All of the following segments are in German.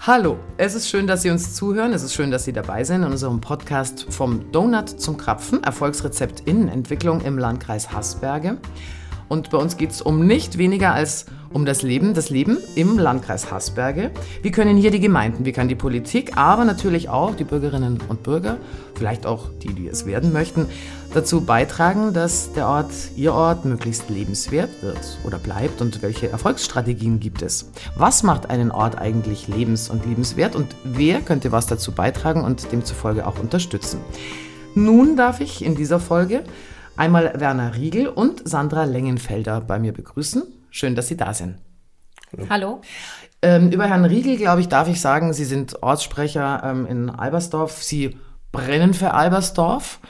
Hallo, es ist schön, dass Sie uns zuhören. Es ist schön, dass Sie dabei sind in unserem Podcast vom Donut zum Krapfen, Erfolgsrezept Innenentwicklung im Landkreis Haßberge. Und bei uns geht es um nicht weniger als um das Leben im Landkreis Haßberge. Wie können hier die Gemeinden, wie kann die Politik, aber natürlich auch die Bürgerinnen und Bürger, vielleicht auch die, die es werden möchten, dazu beitragen, dass der Ort, Ihr Ort, möglichst lebenswert wird oder bleibt und welche Erfolgsstrategien gibt es? Was macht einen Ort eigentlich lebens- und liebenswert und wer könnte was dazu beitragen und demzufolge auch unterstützen? Nun darf ich in dieser Folge einmal Werner Riegel und Sandra Lengenfelder bei mir begrüßen. Schön, dass Sie da sind. Hallo. Über Herrn Riegel, glaube ich, darf ich sagen, Sie sind Ortssprecher in Albersdorf. Sie brennen für Albersdorf.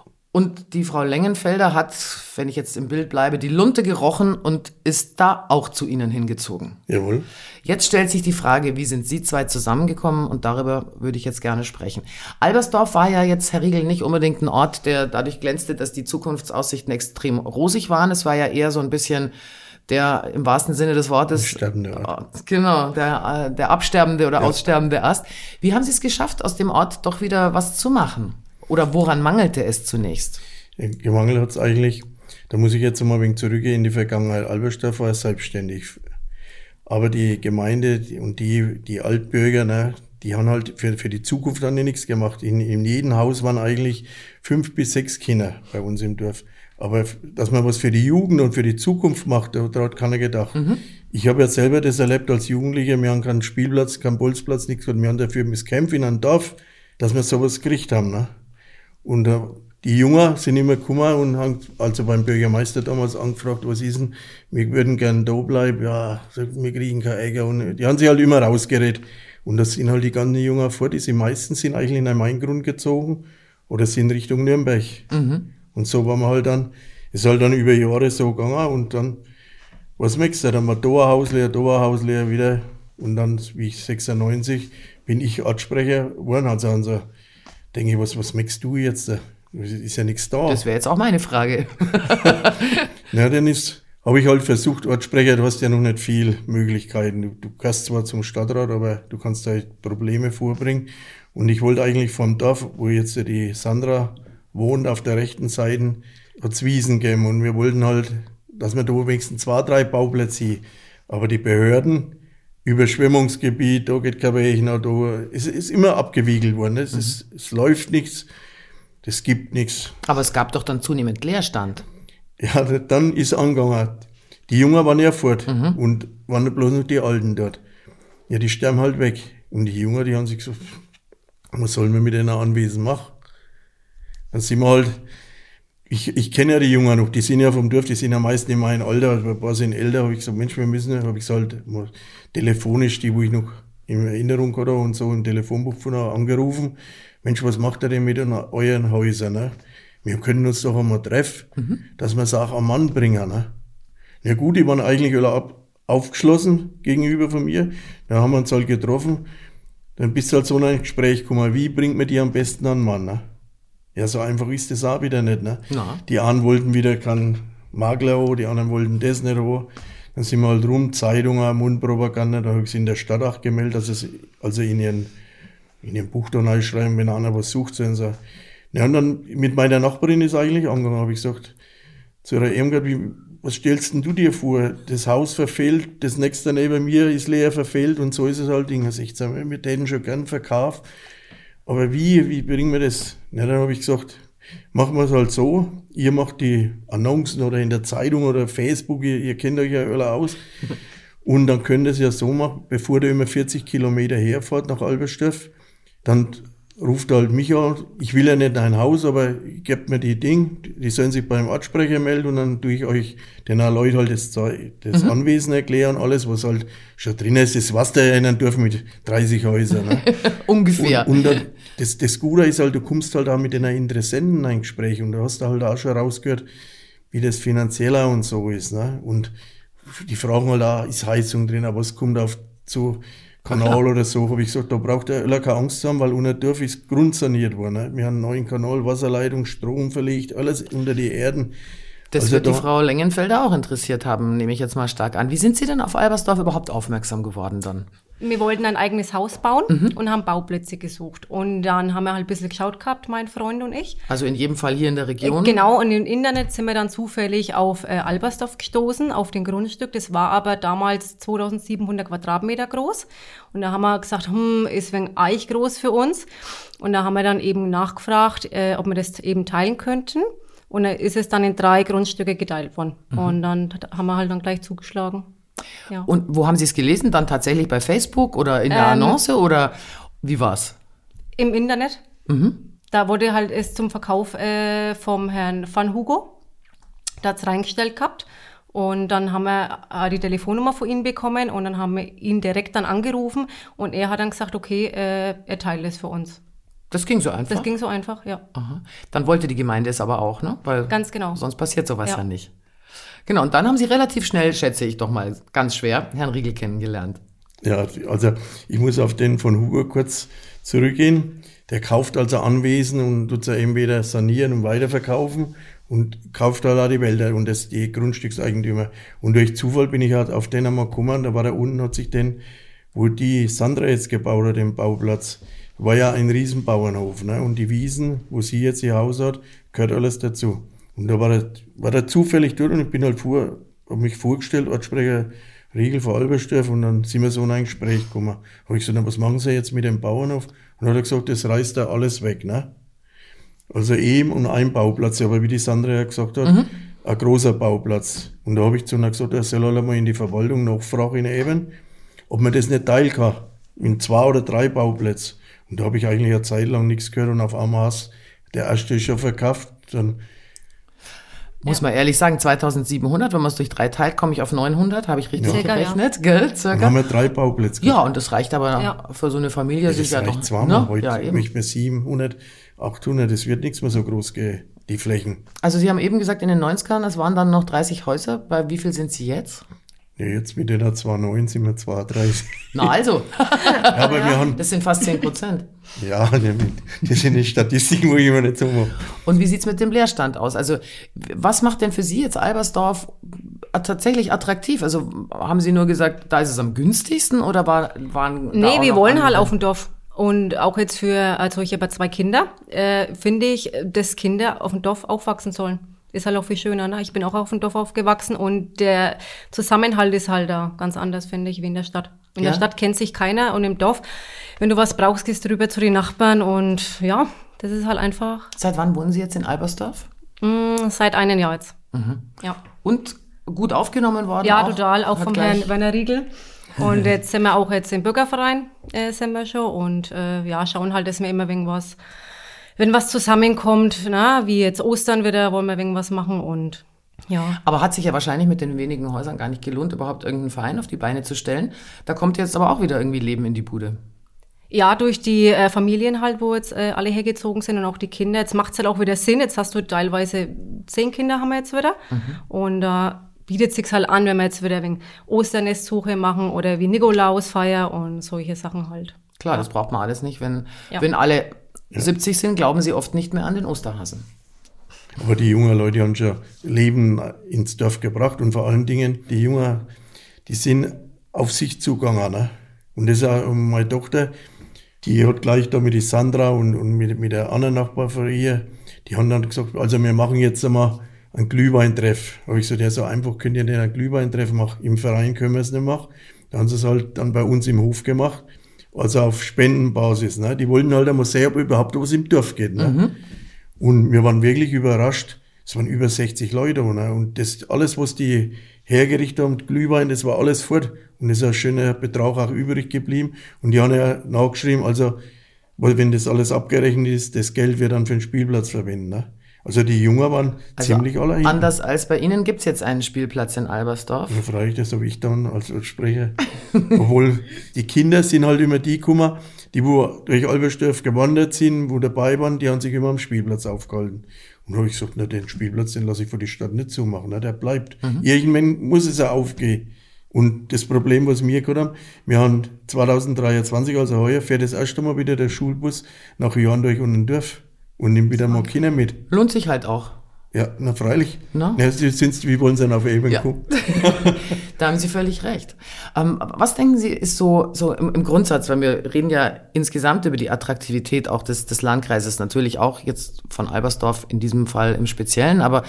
Und die Frau Lengenfelder hat, wenn ich jetzt im Bild bleibe, die Lunte gerochen und ist da auch zu Ihnen hingezogen. Jawohl. Jetzt stellt sich die Frage, wie sind Sie zwei zusammengekommen? Und darüber würde ich jetzt gerne sprechen. Albersdorf war ja jetzt, Herr Riegel, nicht unbedingt ein Ort, der dadurch glänzte, dass die Zukunftsaussichten extrem rosig waren. Es war ja eher so ein bisschen der, im wahrsten Sinne des Wortes, Absterbende Ort. Genau, der absterbende oder aussterbende Ast. Wie haben Sie es geschafft, aus dem Ort doch wieder was zu machen? Oder woran mangelte es zunächst? Gemangelt hat es eigentlich, da muss ich jetzt mal ein wenig zurückgehen in die Vergangenheit. Albersdorf war selbstständig. Aber die Gemeinde und die Altbürger, ne, die haben halt für die Zukunft dann nichts gemacht. In jedem Haus waren eigentlich 5 bis 6 Kinder bei uns im Dorf. Aber dass man was für die Jugend und für die Zukunft macht, da hat keiner gedacht. Mhm. Ich habe ja selber das erlebt als Jugendlicher. Wir haben keinen Spielplatz, keinen Bolzplatz, nichts. Wir haben dafür das Camp in einem Dorf, dass wir sowas gekriegt haben. Ne? Und die Jungen sind immer gekommen und haben also beim Bürgermeister damals angefragt, was ist denn, wir würden gern da bleiben, ja, wir kriegen kein Ärger. Und die haben sich halt immer rausgeredet. Und das sind halt die ganzen Jungen vor, die meisten sind eigentlich in einen Maingrund gezogen oder sind Richtung Nürnberg. Mhm. Und so waren wir halt dann, ist halt dann über Jahre so gegangen und dann, was merkst du, dann haben wir da ein Haus leer wieder. Und dann, wie ich 96, bin ich Ortssprecher geworden, also denke ich, was merkst du jetzt? Ist ja nichts da. Das wäre jetzt auch meine Frage. Na, dann habe ich halt versucht, Ortssprecher, du hast ja noch nicht viel Möglichkeiten. Du kannst zwar zum Stadtrat, aber du kannst da Probleme vorbringen. Und ich wollte eigentlich vom Dorf, wo jetzt die Sandra wohnt, auf der rechten Seite, hat es Wiesen geben. Und wir wollten halt, dass wir da wenigstens 2, 3 Bauplätze haben. Aber die Behörden, Überschwemmungsgebiet, da geht kein Weg, da, es ist immer abgewiegelt worden. Es läuft nichts, das gibt nichts. Aber es gab doch dann zunehmend Leerstand. Ja, dann ist angegangen. Die Jungen waren ja fort und waren bloß noch die Alten dort. Ja, die sterben halt weg. Und die Jungen, die haben sich gesagt, was sollen wir mit denen Anwesen machen? Dann sind wir halt, ich kenne ja die Jungen noch, die sind ja vom Dorf, die sind ja meist in meinem Alter, ein paar sind älter, habe ich gesagt, Mensch, habe ich gesagt, mal telefonisch, die, wo ich noch in Erinnerung hatte und so im Telefonbuch von angerufen, Mensch, was macht ihr denn mit euren Häusern, ne? Wir können uns doch einmal treffen, dass wir es auch am Mann bringen, ne? Ja gut, die waren eigentlich alle aufgeschlossen gegenüber von mir, da haben wir uns halt getroffen, dann bist du halt so in ein Gespräch gekommen, wie bringt man die am besten an den Mann, ne? Ja, so einfach ist das auch wieder nicht, ne? Ja. Die einen wollten wieder keinen Makler haben, die anderen wollten das nicht haben. Dann sind wir halt rum, Zeitungen, Mundpropaganda, da habe ich sie in der Stadt auch gemeldet, dass es also in ihrem Buch da reinschreiben, wenn einer was sucht, so und so. Ja, und dann mit meiner Nachbarin ist eigentlich angegangen, habe ich gesagt, zu ihrer Irmgard, was stellst denn du dir vor? Das Haus verfehlt, das nächste neben mir ist leer verfehlt und so ist es halt. Ich sage, wir hätten schon gern verkauft. Aber wie bringen wir das? Na, dann habe ich gesagt, machen wir es halt so, ihr macht die Annoncen oder in der Zeitung oder Facebook, ihr kennt euch ja alle aus. Und dann könnt ihr es ja so machen, bevor der immer 40 Kilometer herfährt nach Albersdorf, dann ruft halt mich an, ich will ja nicht ein Haus, aber gebt mir die sollen sich beim Ortssprecher melden und dann tue ich euch den Leuten halt das Anwesen erklären, alles, was halt schon drin ist, das was der in einem Dorf mit 30 Häusern. Ne? Ungefähr. Und dann, das Gute ist halt, du kommst halt auch mit den Interessenten in ein Gespräch und da hast du halt auch schon rausgehört, wie das finanzieller und so ist. Ne? Und die fragen halt auch, ist Heizung drin, aber es kommt auf zu Kanal oder so, habe ich gesagt, da braucht er keine Angst zu haben, weil unser Dorf ist grundsaniert worden. Ne? Wir haben einen neuen Kanal, Wasserleitung, Strom verlegt, alles unter die Erden. Das Also wird die da- Frau Lengenfelder auch interessiert haben, nehme ich jetzt mal stark an. Wie sind Sie denn auf Albersdorf überhaupt aufmerksam geworden dann? Wir wollten ein eigenes Haus bauen und haben Bauplätze gesucht. Und dann haben wir halt ein bisschen geschaut gehabt, mein Freund und ich. Also in jedem Fall hier in der Region? Genau, und im Internet sind wir dann zufällig auf Albersdorf gestoßen, auf den Grundstück. Das war aber damals 2700 Quadratmeter groß. Und da haben wir gesagt, ist ein Eich groß für uns. Und da haben wir dann eben nachgefragt, ob wir das eben teilen könnten. Und da ist es dann in 3 Grundstücke geteilt worden. Und dann haben wir halt dann gleich zugeschlagen. Ja. Und wo haben Sie es gelesen? Dann tatsächlich bei Facebook oder in der Annonce oder wie war's? Im Internet. Da wurde halt es zum Verkauf vom Herrn Van Hugo. Da hat's reingestellt gehabt. Und dann haben wir die Telefonnummer von ihm bekommen und dann haben wir ihn direkt dann angerufen und er hat dann gesagt, okay, er teilt es für uns. Das ging so einfach? Das ging so einfach, ja. Aha. Dann wollte die Gemeinde es aber auch, ne? Weil Ganz genau. sonst passiert sowas Ja. ja nicht. Genau, und dann haben Sie relativ schnell, schätze ich doch mal, ganz schwer, Herrn Riegel kennengelernt. Ja, also ich muss auf den von Hugo kurz zurückgehen. Der kauft also Anwesen und tut sie entweder sanieren und weiterverkaufen und kauft halt auch die Wälder und das die Grundstückseigentümer. Und durch Zufall bin ich halt auf den einmal gekommen, da war da unten, hat sich den, wo die Sandra jetzt gebaut hat, den Bauplatz, war ja ein Riesenbauernhof, ne? Und die Wiesen, wo sie jetzt ihr Haus hat, gehört alles dazu. Und da war er zufällig dort und ich bin halt habe mich vorgestellt, Ortssprecher Riegel von Albersdorf, und dann sind wir so in ein Gespräch gekommen. Habe ich gesagt, na, was machen Sie jetzt mit dem Bauernhof? Und dann hat er gesagt, das reißt da alles weg, ne? Also eben und ein Bauplatz, aber wie die Sandra ja gesagt hat, ein großer Bauplatz. Und da habe ich zu ihm gesagt, er soll halt mal in die Verwaltung nachfragen eben, ob man das nicht teilen kann, in 2 oder 3 Bauplätze. Und da habe ich eigentlich eine Zeit lang nichts gehört und auf einmal hast der erste ist schon verkauft, dann Muss man ehrlich sagen, 2700, wenn man es durch 3 teilt, komme ich auf 900, habe ich richtig Circa, gerechnet, gell, dann circa. haben wir 3 Bauplätze. Ja, und das reicht aber Ja. für so eine Familie das sicher reicht doch. zweimal ne? heute, Ja, eben. nicht mehr 700, 800, das wird nichts mehr so groß gehen, die Flächen. Also Sie haben eben gesagt, in den 90ern, es waren dann noch 30 Häuser. Bei wie viel sind Sie jetzt? Ja, jetzt mit der 2,9 sind wir 32. Na also, Ja, aber wir haben, das sind fast 10%. ja, das sind die Statistiken, wo ich immer nicht so mache. Und wie sieht's mit dem Leerstand aus? Also was macht denn für Sie jetzt Albersdorf tatsächlich attraktiv? Also haben Sie nur gesagt, da ist es am günstigsten oder waren da Nee, auch wir noch wollen andere? halt auf dem Dorf. Und auch jetzt also ich habe 2 Kinder, finde ich, dass Kinder auf dem Dorf aufwachsen sollen. Ist halt auch viel schöner, ne? Ich bin auch auf dem Dorf aufgewachsen und der Zusammenhalt ist halt da ganz anders, finde ich, wie in der Stadt. In der Stadt kennt sich keiner und im Dorf, wenn du was brauchst, gehst du rüber zu den Nachbarn und ja, das ist halt einfach Seit wann wohnen Sie jetzt in Albersdorf? seit einem Jahr jetzt. Ja. Und gut aufgenommen worden? Ja, total, auch Hat vom gleich- Herrn Werner Riegel. Und jetzt sind wir auch jetzt im Bürgerverein, sind wir schon und ja, schauen halt, dass wir immer irgendwas, wenn was zusammenkommt, na, wie jetzt Ostern wieder, wollen wir irgendwas machen und ja. Aber hat sich ja wahrscheinlich mit den wenigen Häusern gar nicht gelohnt, überhaupt irgendeinen Verein auf die Beine zu stellen. Da kommt jetzt aber auch wieder irgendwie Leben in die Bude. Ja, durch die Familien halt, wo jetzt alle hergezogen sind und auch die Kinder. Jetzt macht's halt auch wieder Sinn. Jetzt hast du teilweise 10 Kinder haben wir jetzt wieder. Und da bietet sich's halt an, wenn wir jetzt wieder wegen Osternestsuche machen oder wie Nikolausfeier und solche Sachen halt. Klar, das braucht man alles nicht. Wenn Ja. alle 70 sind, glauben sie oft nicht mehr an den Osterhasen. Aber die jungen Leute haben schon Leben ins Dorf gebracht und vor allen Dingen, die Jungen, die sind auf sich zugegangen. Ne? Und das ist auch meine Tochter, die hat gleich da mit die Sandra und mit der anderen Nachbar von ihr, die haben dann gesagt, also wir machen jetzt einmal einen Glühweintreff. Habe ich gesagt, ja, so einfach könnt ihr nicht einen Glühweintreff machen. Im Verein können wir es nicht machen. Da haben sie es halt dann bei uns im Hof gemacht. Also auf Spendenbasis. Ne? Die wollten halt einmal sehen, ob überhaupt was im Dorf geht. Ne? Und wir waren wirklich überrascht. Es waren über 60 Leute. Ne? Und das alles, was die hergerichtet haben, Glühwein, das war alles fort. Und es ist ein schöner Betrag auch übrig geblieben. Und die haben ja nachgeschrieben, also, weil wenn das alles abgerechnet ist, das Geld wird dann für den Spielplatz verwenden. Ne? Also die Jungen waren ziemlich alle hin. Anders als bei Ihnen gibt's jetzt einen Spielplatz in Albersdorf. Da frage ich das, ob ich dann als Sprecher. Obwohl die Kinder sind halt immer die gekommen, die wo durch Albersdorf gewandert sind, wo dabei waren, die haben sich immer am Spielplatz aufgehalten. Und da habe ich gesagt, na, den Spielplatz, den lasse ich für die Stadt nicht zumachen, ne, der bleibt. Irgendwann muss es ja aufgehen. Und das Problem, was wir gehabt haben, wir haben 2023, also heuer, fährt das erste Mal wieder der Schulbus nach Jahren durch unser Dorf und nimmt wieder mal Kinder mit. Lohnt sich halt auch. Ja, na freilich. No? Ja, wie wollen sie denn auf Eben kommen? Da haben Sie völlig recht. Was denken Sie, ist so im Grundsatz, weil wir reden ja insgesamt über die Attraktivität auch des Landkreises, natürlich auch jetzt von Albersdorf in diesem Fall im Speziellen, aber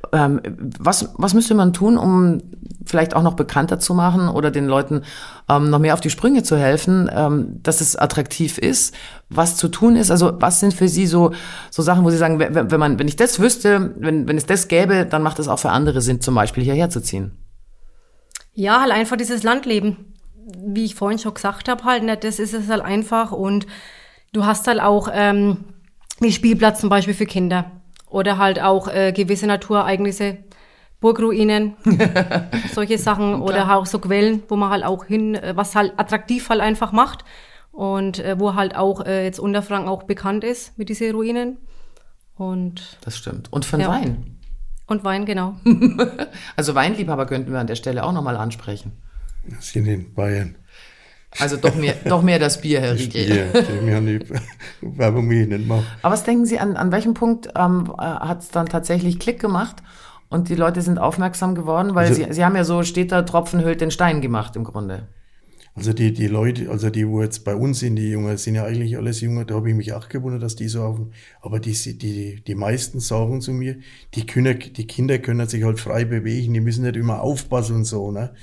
was müsste man tun, um vielleicht auch noch bekannter zu machen oder den Leuten noch mehr auf die Sprünge zu helfen, dass es attraktiv ist, was zu tun ist? Also was sind für Sie so Sachen, wo Sie sagen, wenn ich das wüsste, wenn es das gäbe, dann macht es auch für andere Sinn, zum Beispiel hierher zu ziehen? Ja, halt einfach dieses Landleben. Wie ich vorhin schon gesagt habe, halt, ne, das ist es halt einfach. Und du hast halt auch wie Spielplatz zum Beispiel für Kinder. Oder halt auch gewisse Naturereignisse, Burgruinen, solche Sachen. Oder auch so Quellen, wo man halt auch was halt attraktiv halt einfach macht. Und wo halt auch jetzt Unterfranken auch bekannt ist mit diesen Ruinen. Und das stimmt. Und für den Wein. Und Wein, genau. Also Weinliebhaber könnten wir an der Stelle auch nochmal ansprechen. Das sind in Bayern. Also doch mehr das Bier, Herr Riegel. Wir haben die Werbung nicht machen. Aber was denken Sie, an welchem Punkt hat es dann tatsächlich Klick gemacht und die Leute sind aufmerksam geworden? Weil also, Sie haben ja so, steht da, Tropfen hüllt den Stein gemacht im Grunde. Also die Leute, also die, wo jetzt bei uns sind, die Jungen, sind ja eigentlich alles Junge, da habe ich mich auch gewundert, dass die so auf, aber die meisten sagen zu mir, die Kinder können sich halt frei bewegen, die müssen nicht immer aufpassen und so, ne?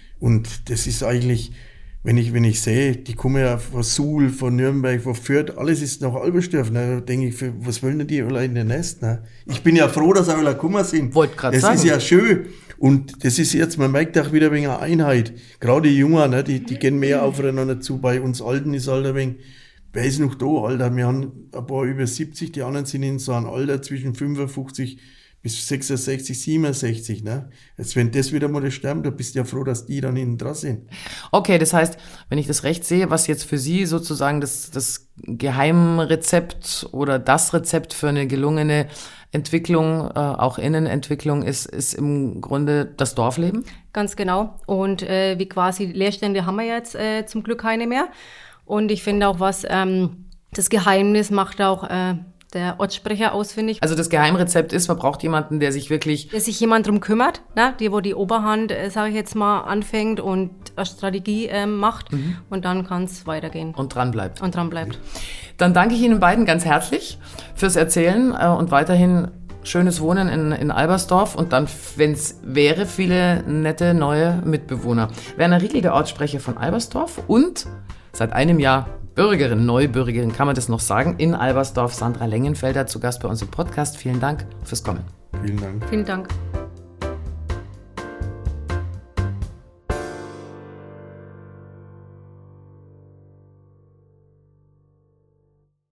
Und das ist eigentlich, wenn ich sehe, die kommen ja von Suhl, von Nürnberg, von Fürth, alles ist nach Albersdorf, ne? Da denke ich, was wollen denn die alle in den Nest, ne? Ich bin ja froh, dass alle gekommen sind. Wollte gerade sagen. Das ist ja schön. Und das ist jetzt, man merkt auch wieder ein wenig eine Einheit. Gerade die Jungen, ne, die gehen mehr aufeinander zu. Bei uns Alten ist halt ein wenig, wer ist noch da, Alter? Wir haben ein paar über 70, die anderen sind in so einem Alter zwischen 55 bis 66, 67, ne? Jetzt, wenn das wieder mal sterben, da bist du ja froh, dass die dann hinten dran sind. Okay, das heißt, wenn ich das recht sehe, was jetzt für Sie sozusagen das Geheimrezept oder das Rezept für eine gelungene Entwicklung, auch Innenentwicklung ist im Grunde das Dorfleben? Ganz genau. Und wie quasi Leerstände haben wir jetzt zum Glück keine mehr. Und ich finde auch, was das Geheimnis macht auch der Ortssprecher aus, finde ich. Also das Geheimrezept ist, man braucht jemanden, der sich jemand drum kümmert, ne? Wo die Oberhand, sage ich jetzt mal, anfängt und eine Strategie macht. Und dann kann es weitergehen. Und dran bleibt. Dann danke ich Ihnen beiden ganz herzlich fürs Erzählen und weiterhin schönes Wohnen in Albersdorf und dann, wenn es wäre, viele nette neue Mitbewohner. Werner Riegel, der Ortssprecher von Albersdorf und seit einem Jahr Neubürgerin, kann man das noch sagen, in Albersdorf. Sandra Lengenfelder zu Gast bei uns im Podcast. Vielen Dank fürs Kommen. Vielen Dank. Vielen Dank.